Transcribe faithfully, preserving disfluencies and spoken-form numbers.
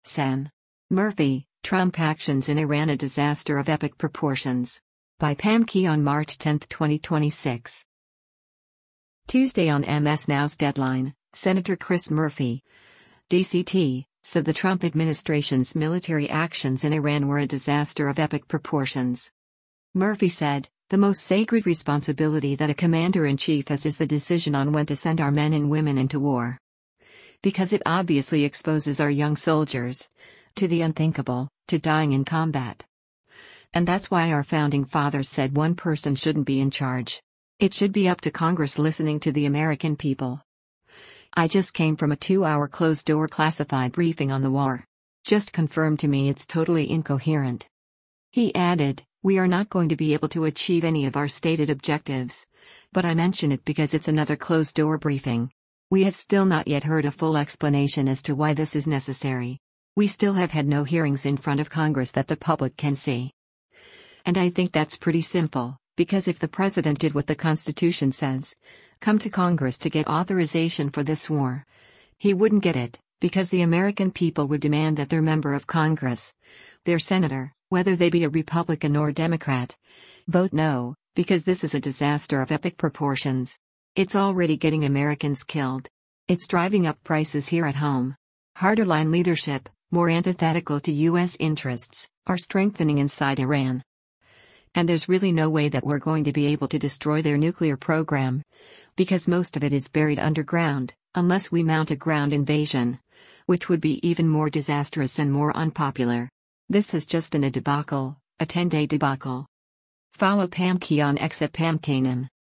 Sam Murphy, Trump Actions in Iran: A Disaster of Epic Proportions. By Pam Key on March tenth, twenty twenty-six. Tuesday on M S Now's Deadline, Senator Chris Murphy, D C T, said the Trump administration's military actions in Iran were a disaster of epic proportions. Murphy said, "The most sacred responsibility that a commander-in-chief has is the decision on when to send our men and women into war. Because it obviously exposes our young soldiers to the unthinkable, to dying in combat. And that's why our founding fathers said one person shouldn't be in charge. It should be up to Congress listening to the American people." I just came from a two-hour closed-door classified briefing on the war. Just confirmed to me it's totally incoherent. He added, "We are not going to be able to achieve any of our stated objectives. But I mention it because it's another closed-door briefing. We have still not yet heard a full explanation as to why this is necessary. We still have had no hearings in front of Congress that the public can see. And I think that's pretty simple, because if the president did what the Constitution says, come to Congress to get authorization for this war, he wouldn't get it, because the American people would demand that their member of Congress, their senator, whether they be a Republican or Democrat, vote no, because this is a disaster of epic proportions. It's already getting Americans killed. It's driving up prices here at home. Harder-line leadership, more antithetical to U S interests, are strengthening inside Iran. And there's really no way that we're going to be able to destroy their nuclear program, because most of it is buried underground, unless we mount a ground invasion, which would be even more disastrous and more unpopular. This has just been a debacle, a ten-day debacle." Follow Pam Key on X at Pam Kanan.